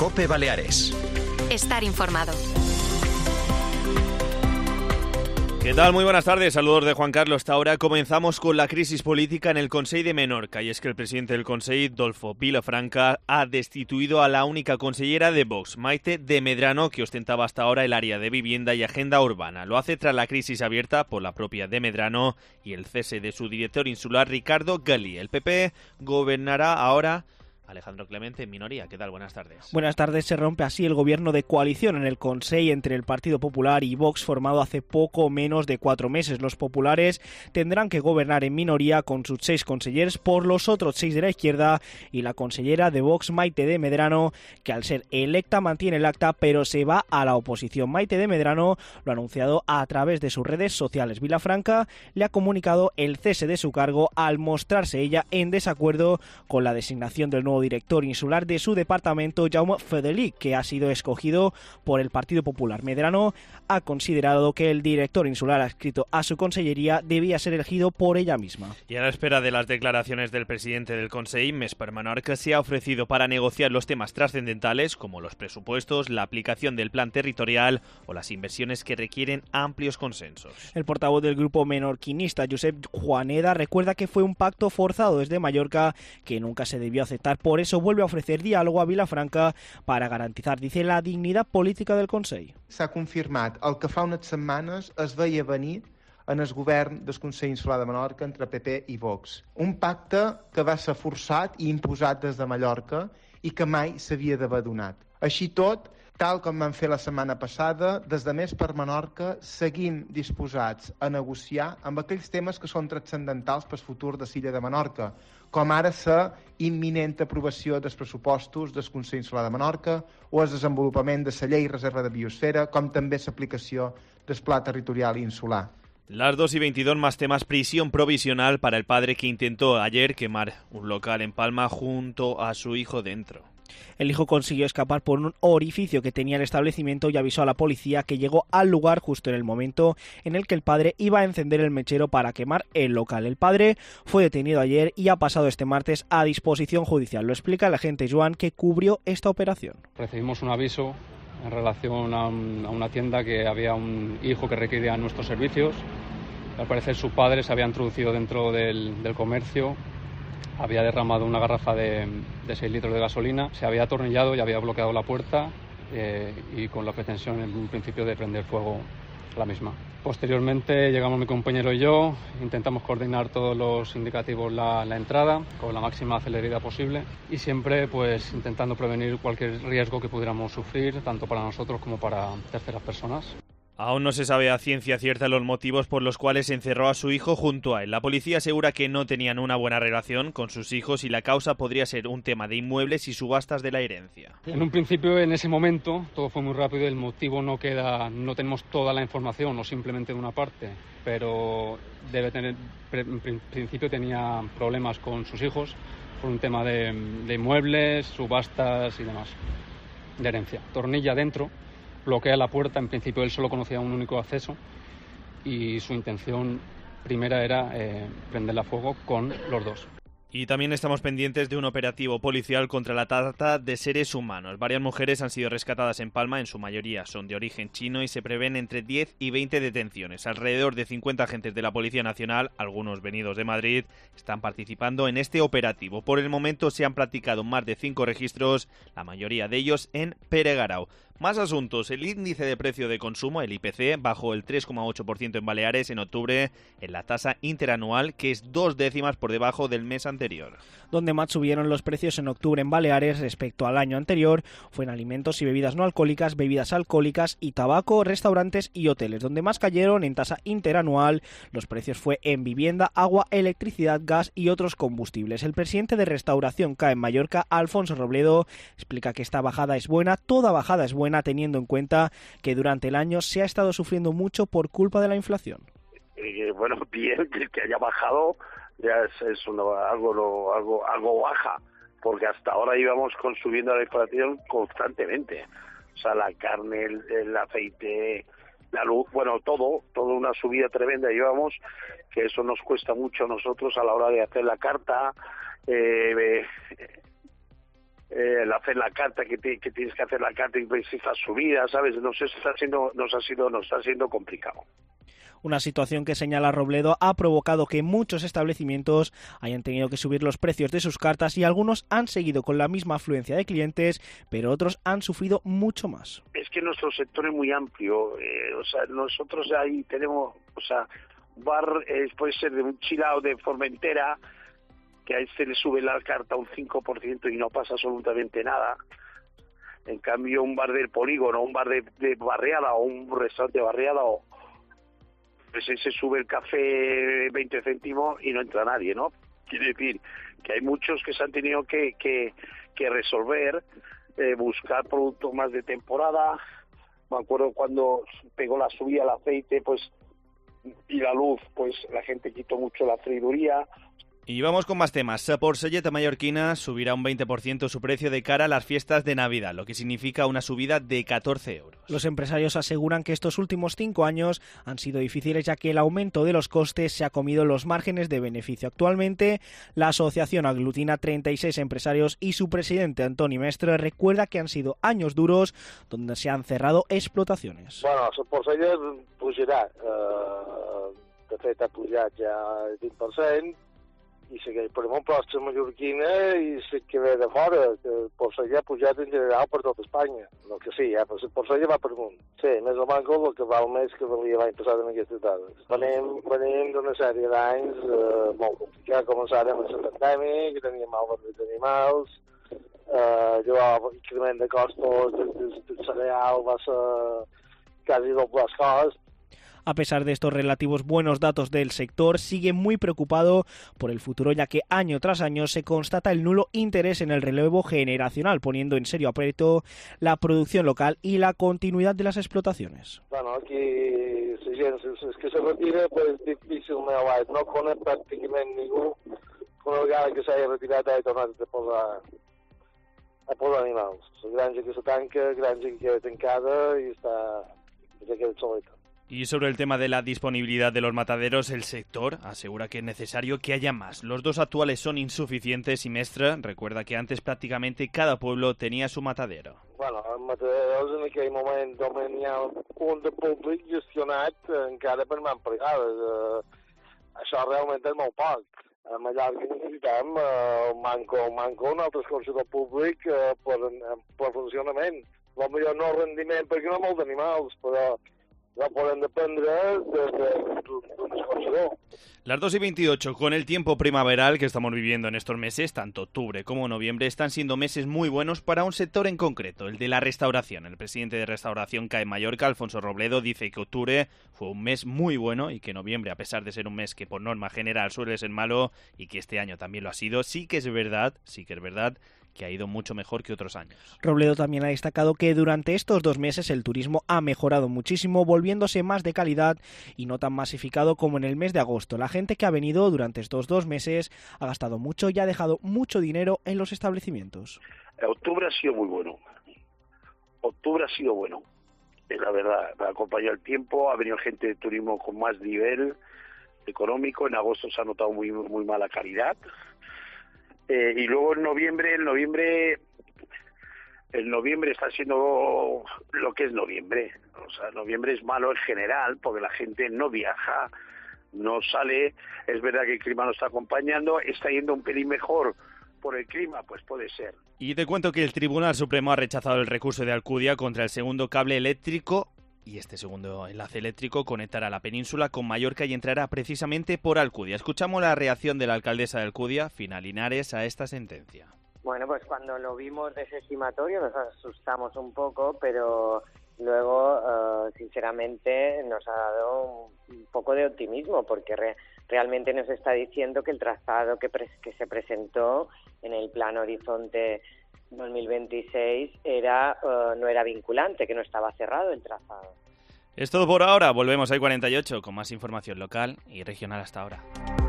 COPE Baleares. Estar informado. ¿Qué tal? Muy buenas tardes, saludos de Juan Carlos. Hasta ahora comenzamos con la crisis política en el Consell de Menorca, y es que el presidente del Consell, Dolfo Vilafranca, ha destituido a la única consellera de Vox, Maite de Medrano, que ostentaba hasta ahora el área de vivienda y agenda urbana. Lo hace tras la crisis abierta por la propia de Medrano y el cese de su director insular, Ricardo Galí. El PP gobernará ahora Alejandro Clemente en minoría. ¿Qué tal? Buenas tardes. Buenas tardes. Se rompe así el gobierno de coalición en el Consell entre el Partido Popular y Vox, formado hace poco menos de 4 meses. Los populares tendrán que gobernar en minoría con sus 6 consellers por los otros 6 de la izquierda y la consellera de Vox, Maite de Medrano, que al ser electa mantiene el acta pero se va a la oposición. Maite de Medrano lo ha anunciado a través de sus redes sociales. Vilafranca le ha comunicado el cese de su cargo al mostrarse ella en desacuerdo con la designación del nuevo director insular de su departamento, Jaume Fedelic, que ha sido escogido por el Partido Popular. Medrano ha considerado que el director insular adscrito a su consellería debía ser elegido por ella misma. Y a la espera de las declaraciones del presidente del Consell, Més per Menorca se ha ofrecido para negociar los temas trascendentales como los presupuestos, la aplicación del plan territorial o las inversiones que requieren amplios consensos. El portavoz del grupo menorquinista, Josep Juaneda, recuerda que fue un pacto forzado desde Mallorca que nunca se debió aceptar. Por eso vuelve a ofrecer diàleg a Vilafranca para garantizar, dice, la dignitat política del Consell. S'ha confirmat el que fa unes setmanes es veia venir en el govern del Consell Insular de Menorca entre PP i Vox. Un pacte que va ser forçat i imposat des de Mallorca i que mai s'havia d'haver donat. Així tot, tal com vam fer la setmana passada, des de Més per Menorca seguim disposats a negociar amb aquells temes que són transcendentals pel futur de l'illa de Menorca, com ara la imminent aprovació dels pressupostos del Consell Insular de Menorca o el desenvolupament de la llei reserva de biosfera, com també l'aplicació del Pla Territorial Insular. Las 2:22, más temas. Prisión provisional para el padre que intentó ayer quemar un local en Palma junto a su hijo dentro. El hijo consiguió escapar por un orificio que tenía el establecimiento y avisó a la policía, que llegó al lugar justo en el momento en el que el padre iba a encender el mechero para quemar el local. El padre fue detenido ayer y ha pasado este martes a disposición judicial. Lo explica el agente Joan, que cubrió esta operación. Recibimos un aviso en relación a una tienda que había un hijo que requería nuestros servicios. Al parecer su padre se había introducido dentro del comercio, había derramado una garrafa de 6 litros de gasolina, se había atornillado y había bloqueado la puerta y con la pretensión en un principio de prender fuego a la misma. Posteriormente llegamos mi compañero y yo, intentamos coordinar todos los indicativos la entrada con la máxima celeridad posible y siempre pues intentando prevenir cualquier riesgo que pudiéramos sufrir, tanto para nosotros como para terceras personas. Aún no se sabe a ciencia cierta los motivos por los cuales encerró a su hijo junto a él. La policía asegura que no tenían una buena relación con sus hijos y la causa podría ser un tema de inmuebles y subastas de la herencia. En un principio, en ese momento, todo fue muy rápido, el motivo no tenemos toda la información o simplemente de una parte, pero en principio tenía problemas con sus hijos por un tema de inmuebles, subastas y demás, de herencia. Tornilla dentro. Bloquea la puerta, en principio él solo conocía un único acceso y su intención primera era prenderla a fuego con los dos. Y también estamos pendientes de un operativo policial contra la trata de seres humanos. Varias mujeres han sido rescatadas en Palma, en su mayoría son de origen chino y se prevén entre 10 y 20 detenciones. Alrededor de 50 agentes de la Policía Nacional, algunos venidos de Madrid, están participando en este operativo. Por el momento se han practicado más de 5 registros, la mayoría de ellos en Peregarau. Más asuntos. El índice de precio de consumo, el IPC, bajó el 3,8% en Baleares en octubre en la tasa interanual, que es 2 décimas por debajo del mes anterior. Donde más subieron los precios en octubre en Baleares respecto al año anterior fue en alimentos y bebidas no alcohólicas, bebidas alcohólicas y tabaco, restaurantes y hoteles. Donde más cayeron en tasa interanual los precios fue en vivienda, agua, electricidad, gas y otros combustibles. El presidente de Restauración CAE en Mallorca, Alfonso Robledo, explica que esta bajada es buena, toda bajada es buena, teniendo en cuenta que durante el año se ha estado sufriendo mucho por culpa de la inflación. Bueno, bien, que haya bajado ya es algo baja, porque hasta ahora íbamos consumiendo la inflación constantemente. O sea, la carne, el aceite, la luz, bueno, todo una subida tremenda llevamos, que eso nos cuesta mucho a nosotros a la hora de hacer la carta, el hacer la carta, que tienes que hacer la carta y ves estas subidas, ¿sabes? Nos está siendo complicado. Una situación que, señala Robledo, ha provocado que muchos establecimientos hayan tenido que subir los precios de sus cartas y algunos han seguido con la misma afluencia de clientes, pero otros han sufrido mucho más. Es que nuestro sector es muy amplio, nosotros ahí tenemos, un bar puede ser de un Chilao de Formentera, que a este le sube la carta un 5% y no pasa absolutamente nada. En cambio, un bar del Polígono, un bar de Barriada o un restaurante de Barriada, pues ese sube el café 20 céntimos y no entra nadie, ¿no? Quiere decir que hay muchos que se han tenido que resolver, buscar productos más de temporada. Me acuerdo cuando pegó la subida al aceite, pues, y la luz, pues la gente quitó mucho la freiduría. Y vamos con más temas. Porcelleta mallorquina subirá un 20% su precio de cara a las fiestas de Navidad, lo que significa una subida de 14 euros. Los empresarios aseguran que estos últimos 5 años han sido difíciles, ya que el aumento de los costes se ha comido los márgenes de beneficio. Actualmente, la asociación aglutina 36 empresarios y su presidente, Antoni Mestre, recuerda que han sido años duros donde se han cerrado explotaciones. Bueno, el porcellet pujarà. De fet, ha pujat ja el 20%, i segueix per una proposta mallorquina i sé que ve de fora, que el porcellet ha pujat en general per tot Espanya. El que sí, però el porcellet va per amunt. Sí, més o menys el que val més que valia l'any passat en aquestes dades. Venim d'una sèrie d'anys molt complicats. Començàrem amb la pandèmia, que teníem malbaratament d'animals, llavors l'increment de costos del cereal va ser quasi doble els costs. A pesar de estos relativos buenos datos del sector, sigue muy preocupado por el futuro, ya que año tras año se constata el nulo interés en el relevo generacional, poniendo en serio aprieto la producción local y la continuidad de las explotaciones. Bueno, aquí la gent que se retira, pues difícilment no conec pràcticament ningú que una vegada que s'hagi retirat hagi tornat a posar animals. La granja que se tanca, granja que queda tancada i se queda soleta. Y sobre el tema de la disponibilidad de los mataderos, el sector asegura que es necesario que haya más. Los dos actuales son insuficientes y Mestre recuerda que antes prácticamente cada pueblo tenía su matadero. Bueno, els mataderos en aquell moment només n'hi ha un de públic gestionat encara per mans privades. Això realment és molt poc. A Mallorca necessitem un manco un altre escorxador públic per funcionament. Potser no rendiment perquè no molt d'animals, però no pueden depender de un escorxador. Las 2:28, con el tiempo primaveral que estamos viviendo en estos meses, tanto octubre como noviembre están siendo meses muy buenos para un sector en concreto, el de la restauración. El presidente de Restauración CAE Mallorca, Alfonso Robledo, dice que octubre fue un mes muy bueno y que noviembre, a pesar de ser un mes que por norma general suele ser malo y que este año también lo ha sido, sí que es verdad que ha ido mucho mejor que otros años. Robledo también ha destacado que durante estos 2 meses el turismo ha mejorado muchísimo, volviéndose más de calidad y no tan masificado como en el mes de agosto. La gente que ha venido durante estos 2 meses ha gastado mucho y ha dejado mucho dinero en los establecimientos. Octubre ha sido muy bueno. Octubre ha sido bueno. La verdad, ha acompañado el tiempo, ha venido gente de turismo con más nivel económico. En agosto se ha notado muy mala calidad. Y luego en noviembre está siendo lo que es noviembre. O sea, noviembre es malo en general porque la gente no viaja, no sale. Es verdad que el clima nos está acompañando, está yendo un pelín mejor por el clima, pues puede ser. Y te cuento que el Tribunal Supremo ha rechazado el recurso de Alcudia contra el segundo cable eléctrico. Y este segundo enlace eléctrico conectará la península con Mallorca y entrará precisamente por Alcudia. Escuchamos la reacción de la alcaldesa de Alcudia, Fina Linares, a esta sentencia. Bueno, pues cuando lo vimos desestimatorio nos asustamos un poco, pero luego, sinceramente, nos ha dado un poco de optimismo, porque realmente nos está diciendo que el trazado que se presentó en el Plan Horizonte 2026 no era vinculante, que no estaba cerrado el trazado. Es todo por ahora, volvemos al 48 con más información local y regional hasta ahora.